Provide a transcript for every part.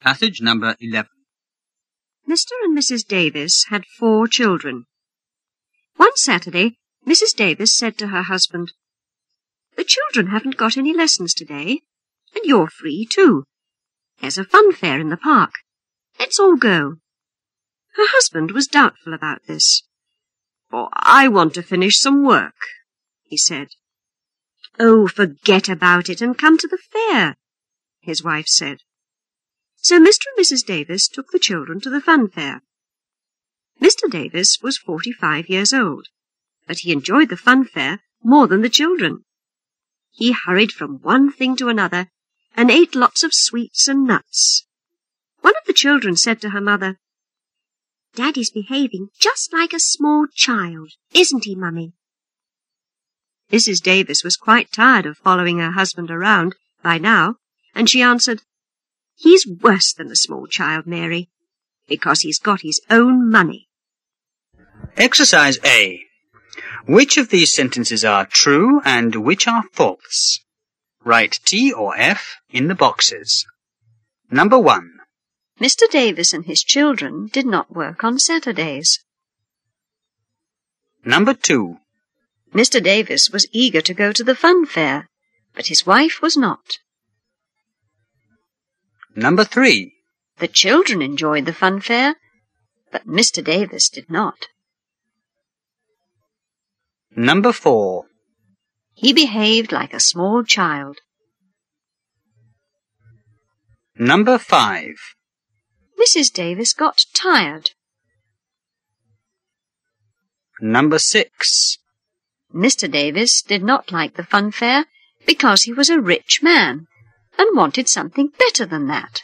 Passage number 11. Mr. and Mrs. Davis had 4 children. One Saturday, Mrs. Davis said to her husband, "The children haven't got any lessons today, and you're free too. There's a fun fair in the park. Let's all go." Her husband was doubtful about this. "Oh, I want to finish some work," he said. "Oh, forget about it and come to the fair," his wife said. So Mr. and Mrs. Davis took the children to the fun fair. Mr. Davis was 45 years old, but he enjoyed the fun fair more than the children. He hurried from one thing to another and ate lots of sweets and nuts. One of the children said to her mother, "Daddy's behaving just like a small child, isn't he, Mummy?" Mrs. Davis was quite tired of following her husband around by now, and she answered, "He's worse than a small child, Mary, because he's got his own money." Exercise A. Which of these sentences are true and which are false? Write T or F in the boxes. Number 1. Mr. Davis and his children did not work on Saturdays. Number 2. Mr. Davis was eager to go to the fun fair, but his wife was not. Number 3. The children enjoyed the fun fair, but Mr. Davis did not. Number 4. He behaved like a small child. Number 5. Mrs. Davis got tired. Number 6. Mr. Davis did not like the fun fair because he was a rich man and wanted something better than that.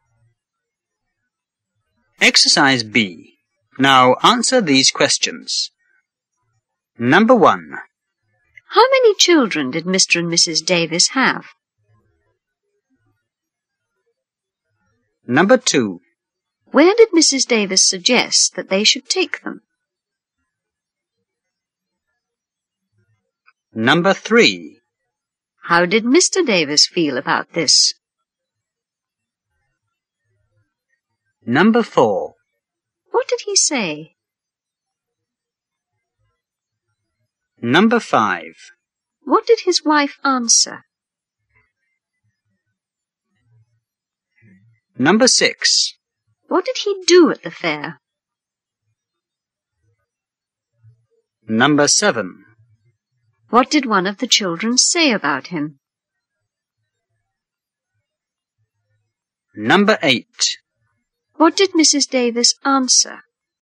Exercise B. Now answer these questions. Number 1. How many children did Mr. and Mrs. Davis have? Number 2. Where did Mrs. Davis suggest that they should take them? Number 3. How did Mr. Davis feel about this? Number 4. What did he say? Number 5. What did his wife answer? Number 6. What did he do at the fair? Number 7. What did one of the children say about him? Number 8. What did Mrs. Davis answer?